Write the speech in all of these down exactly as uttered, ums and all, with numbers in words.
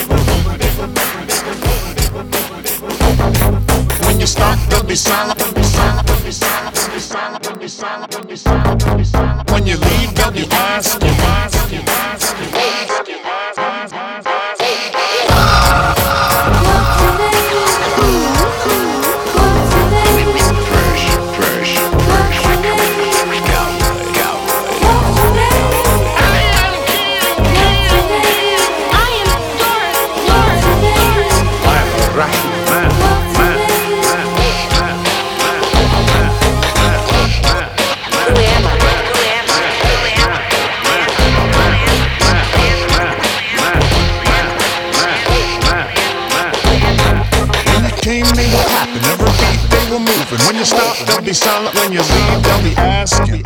When you start to be silent, be silent, be silent, be silent, be silent, be silent, be silent. When you leave, they'll be asking, asking, asking, asking, asking. When you stop, they'll be silent. When you leave, they'll be asking,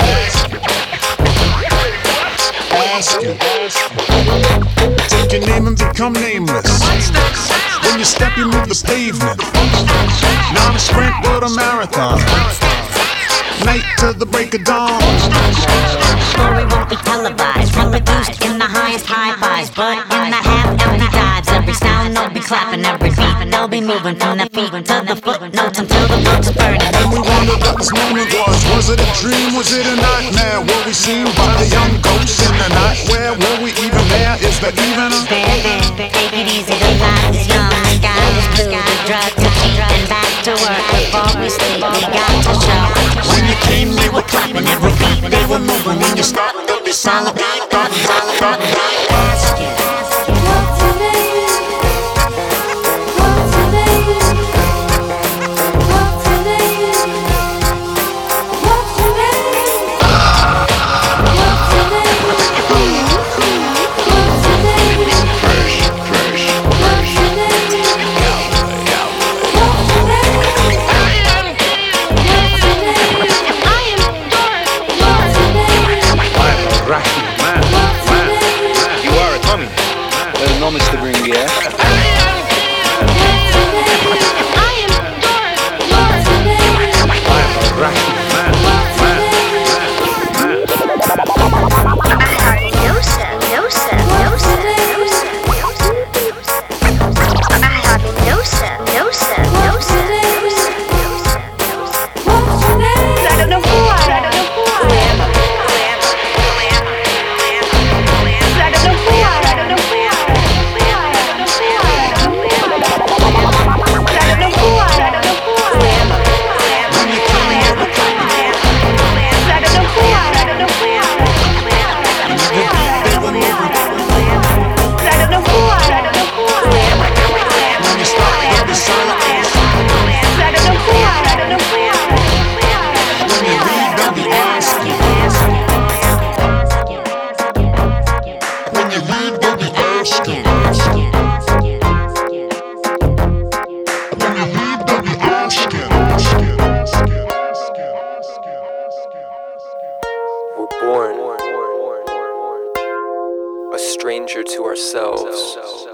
asking. Take your name and become nameless. When you step, you move the pavement. Not a sprint, but a marathon. Night to the break of dawn. Story won't be televised, reproduced in the highest high-fives, but in the half-empty dives. Every sound they'll be clapping, every beat they'll be moving from their feet to the footnotes until the book's burning. And we wonder what this moment was. Was it a dream? Was it a nightmare? Were we seen by the young ghosts in the night? Where were we even there? Is there even a stand? Take it easy, the light is young, the sky is blue, the drugs are cheap, and back to work before we sleep. We got to show. When you came, they were clapping, every beat they were moving. When you stop, they'll be silent, silent, silent, silent. Asking. Mister Gringier. We're born a stranger to ourselves.